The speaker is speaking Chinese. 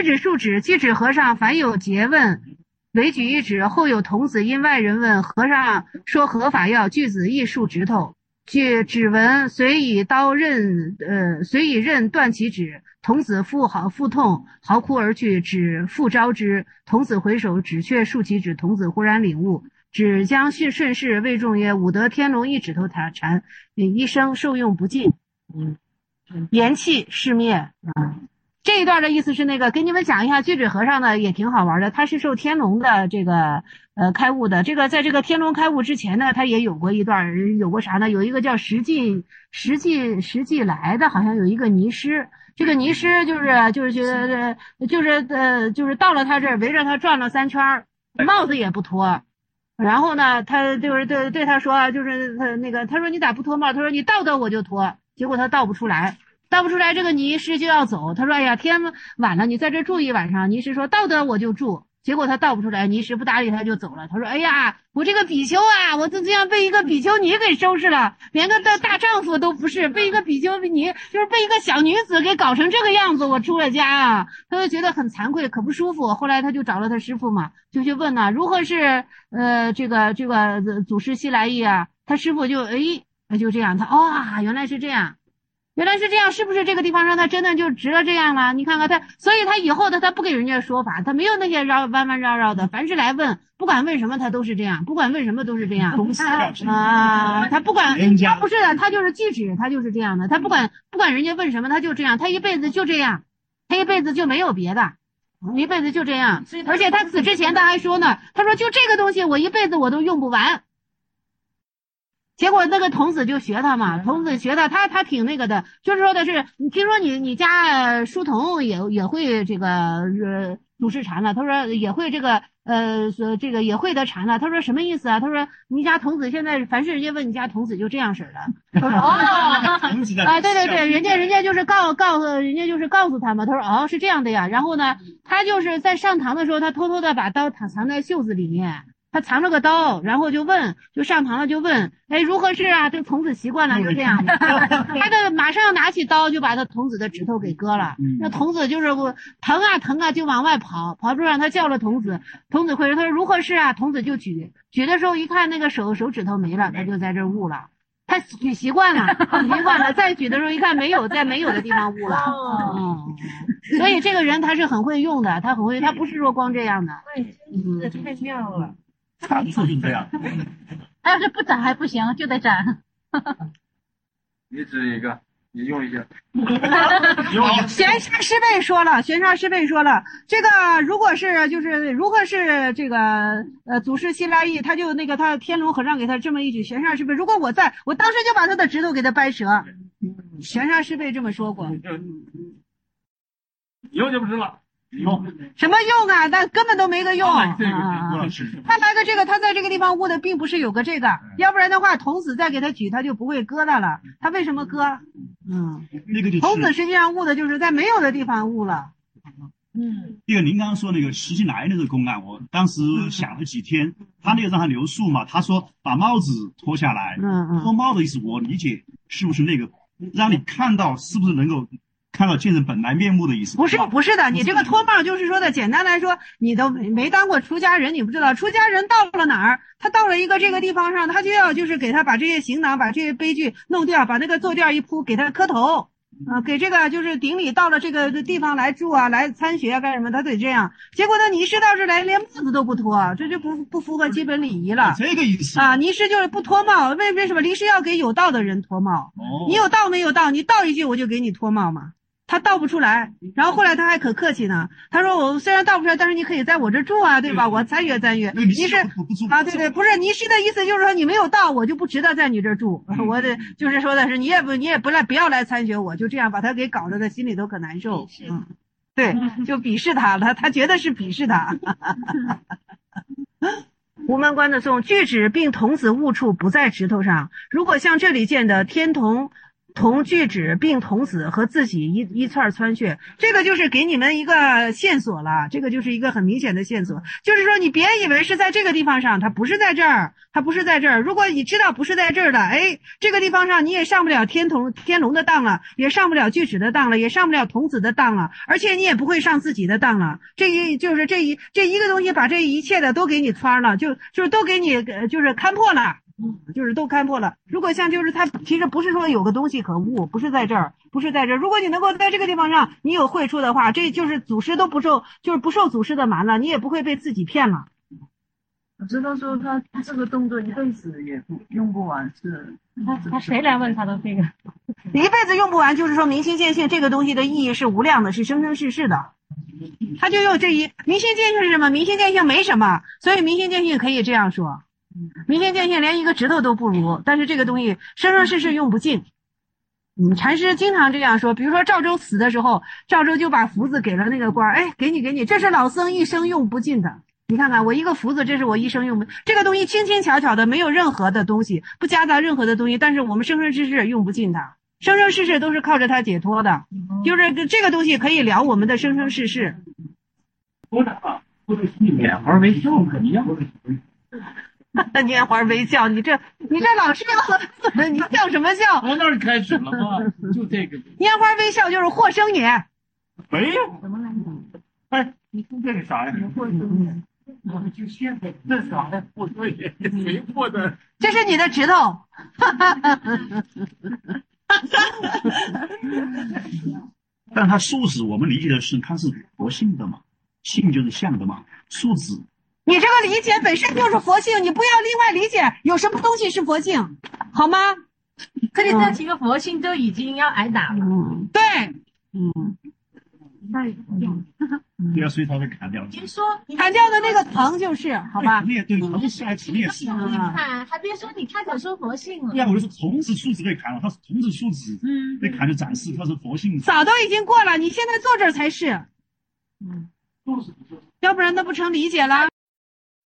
举止述指，具指和尚凡有诘问，唯举一指。后有童子因外人问，和尚说何法要，具子亦竖指头。据指纹随以刃断其指，童子腹痛，嚎哭而去，指复招之。童子回首，指却竖其指。童子忽然领悟，指将顺势谓众曰：吾得天龙一指头禅，一生受用不尽。言气世灭。这一段的意思是给你们讲一下，巨指和尚呢也挺好玩的，他是受天龙的这个开悟的。这个在这个天龙开悟之前呢，他也有过一段，有过啥呢？有一个叫实际来的，好像有一个尼师。这个尼师就是到了他这儿，围着他转了3圈，帽子也不脱。然后呢，他就是对他说，就是他说你咋不脱帽？他说你倒我就脱。结果他倒不出来，这个尼师就要走。他说：“哎呀，天晚了，你在这住一晚上。”尼师说：“倒我就住。”结果他倒不出来，尼师不搭理他就走了。他说：“哎呀，我这个比丘啊，我就这样被一个比丘尼给收拾了，连个大丈夫都不是，被一个比丘尼就是被一个小女子给搞成这个样子，我出了家啊。”他就觉得很惭愧，可不舒服。后来他就找了他师父嘛，就去问如何是这个祖师西来意啊？他师父就就这样，原来是这样。是不是这个地方让他真的就值了这样了？你看看他，所以他以后他不给人家说法，他没有那些弯弯绕绕的，凡是来问，不管问什么他都是这样，他不管他不是的，他就是具指，他就是这样的，他不管人家问什么他就这样，他一辈子就这样，他一辈子就没有别的，一辈子就这样。而且他死之前他还说呢，他说就这个东西我一辈子我都用不完。结果那个童子就学他嘛，童子学他挺那个的，就是说的是，你听说你家书童也会这个祖师禅了，他说也会这个也会得禅了，他说什么意思啊？他说你家童子现在凡是人家问你家童子就这样式的。他说对，人家就是告诉人家就是告诉他嘛，他说是这样的呀。然后呢，他就是在上堂的时候，他偷偷的把刀藏在袖子里面。他藏了个刀，然后就上堂了就问，如何是啊？这童子习惯了就这样，他马上拿起刀就把他童子的指头给割了。那童子就是疼啊就往外跑出让他叫了童子回来，他说如何是啊？童子就举的时候一看那个手指头没了，他就在这悟了。他举习惯了，再举的时候一看没有，在没有的地方悟了。所以这个人他是很会用的，他不是说光这样的。 这太妙了。 禅术就这样， 他要是不斩还不行，就得斩。 你指一个，你用一个。 玄沙师辈说了，这个如果是这个祖师西来意，他就他天龙和尚给他这么一举，玄沙师辈，如果我当时就把他的指头给他掰折。玄沙师辈这么说过。 以后就不是了。 什么用啊？那根本都没个用。他来个这个，他在这个地方悟的并不是有个这个，要不然的话，童子再给他举，他就不会割他了。他为什么割？童子实际上悟的就是在没有的地方悟了。 这个您刚刚说那个石进来那个公案，我当时想了几天，他那个让他留宿嘛，他说把帽子脱下来，脱帽的意思我理解是不是那个让你看到是不是能够看到见人本来面目的意思？ 不是的，你这个脱帽就是说的，简单来说，你都没当过出家人，你不知道出家人到了哪儿，他到了一个这个地方上，他就要就是给他把这些行囊，把这些悲剧弄掉，把那个坐垫一铺，给他磕头。给这个就是顶礼到了这个地方来住啊，来参学啊，干什么？他得这样。结果呢，尼师到这来连帽子都不脱，这就不符合基本礼仪了。 这个意思啊，尼师就是不脱帽。为什么？尼师要给有道的人脱帽。你有道没有道？你道一句我就给你脱帽嘛。他道不出来，然后后来他还可客气呢。他说我虽然道不出来，但是你可以在我这住啊，对吧？我参学。尼师啊，对，不是尼师的意思就是说你没有道，我就不值得在你这住。我得就是说的是你也不要来参学，我就这样把他给搞得他心里都可难受。对，就鄙视他了，他觉得是鄙视他。无门关的颂，具指并童子悟处不在指头上。如果像这里见的天童同聚酯并同子和自己一串穿穴，这个就是给你们一个线索了，这个就是一个很明显的线索，就是说你别以为是在这个地方上，它不是在这儿，它不是在这儿。如果你知道不是在这儿的，哎，这个地方上你也上不了天龙的当了，也上不了聚酯的当了，也上不了童子的当了，而且你也不会上自己的当了。这一个东西把这一切的都给你穿了，就是都给你就是看破了。就是都看破了。如果像就是它其实不是说有个东西可悟，不是在这儿，不是在这儿。如果你能够在这个地方上你有会处的话，这就是祖师都不受祖师的瞒了，你也不会被自己骗了。 我知道说他这个动作一辈子也用不完，是他谁来问他的这个？ 一辈子用不完，就是说明心见性这个东西的意义是无量的，是生生世世的。他就用这一明心见性是什么？明心见性没什么，所以明心见性可以这样说。明心见性连一个指头都不如，但是这个东西生生世世用不尽。禅师经常这样说，比如说赵州死的时候，赵州就把福子给了那个官，哎，给你，这是老僧一生用不尽的。你看看我一个福子，这是我一生用不，这个东西轻轻巧巧的，没有任何的东西，不夹杂任何的东西，但是我们生生世世用不尽它，生生世世都是靠着它解脱的，就是这个东西可以了我们的生生世世。 拈花微笑可一样。 拈花微笑，你这老是要你笑什么笑？ 从那儿开始了吗？就这个。 拈花微笑就是获生也。 没有。怎么来着？哎，你看这个啥呀？获生也。我就现在这啥呀？不对，谁获的？ 这是你的指头。 但它素子我们理解的是它是佛性的嘛，性就是相的嘛，素子。 你这个理解本身就是佛性，你不要另外理解有什么东西是佛性，好吗？ 这里这几个佛性都已经要挨打了。 对， 对啊，所以他会砍掉。 听说砍掉的那个藤就是，好吧？ 对，藤是还藤也是。 还别说你开口说佛性了。 对啊，我就说童子素子被砍了，他是童子素子，被砍就展示他是佛性。 早都已经过了，你现在坐这儿才是。要不然那不成理解了。